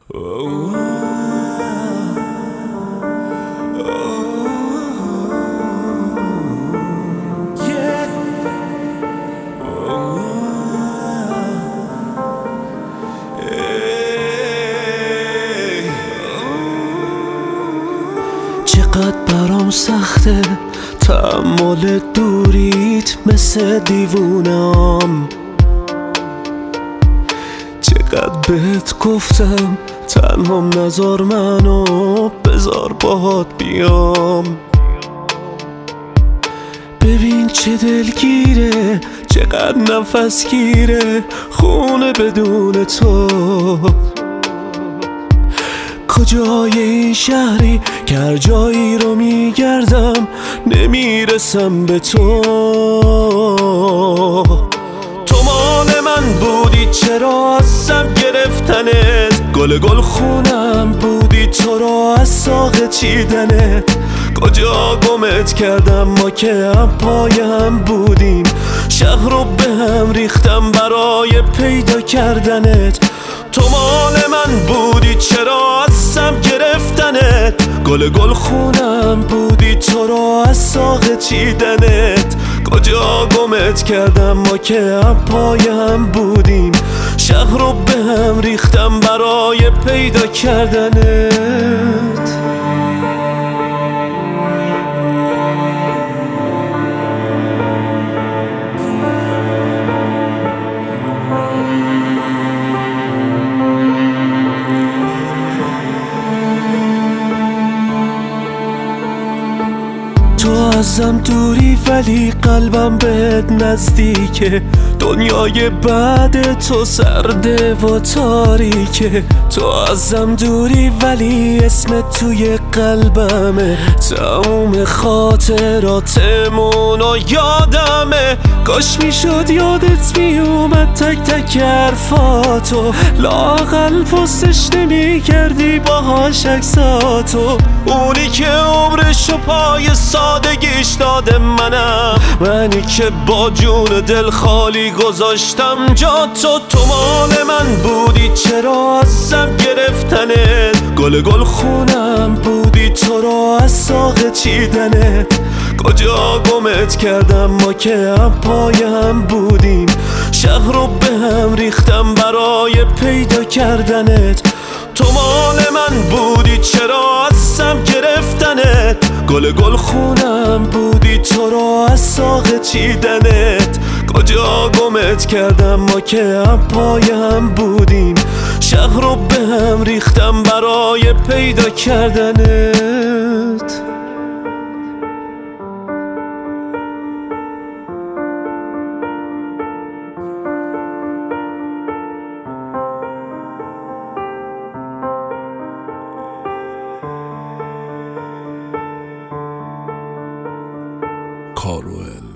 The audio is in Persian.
چقدر برام سخته تحمل دوریت مثل دیوونم، چقدر بهت گفتم تنهام نذار منو، بذار باهات بیام. ببین چه دلگیره، چقدر نفس گیره خونه بدون تو. کجای این شهری که هر جایی رو میگردم نمیرسم به تو. تو مال من بودی چرا ازم گرفتنت، گل خونم بودی تو رو از ساق چیدنت. کجا گمت کردم ما که هم پای هم بودیم، شهر رو به هم ریختم برای پیدا کردنت. تو مال من بودی چرا ازم گرفتنت، گل خونم بودی تو رو از ساق چیدنت. کجا گمت کردم ما که هم پای هم بودیم، شهر رو به هم ریختم برای پیدا کردنت. تو ازم دوری ولی قلبم بهت نزدیکه، دنیای بعد تو سرده و تاریکه. تو ازم دوری ولی اسمت توی قلبمه، تموم خاطراتمون و یادمه. کاش میشد یادت میومد تک تک حرفاتو، لااقل پستش نمیکردی باهاش عکساتو. اونی که عمرشو پای سادگیش داده منی که با جون دل خالی گذاشتم جا تو. تو مال من بودی چرا ازم گرفتنت، گل خونم بودی تو رو از ساق چیدنت. کجا گمت کردم ما که هم پای هم بودیم، شهر رو به هم ریختم برای پیدا کردنت. تو مال من بودی چرا ازم گرفتنت، گل خونم بودی تو رو از ساق چیدنت. کجا گمت کردم ما که هم پای هم بودیم، شهر رو به هم ریختم برای پیدا کردنت. کاروئل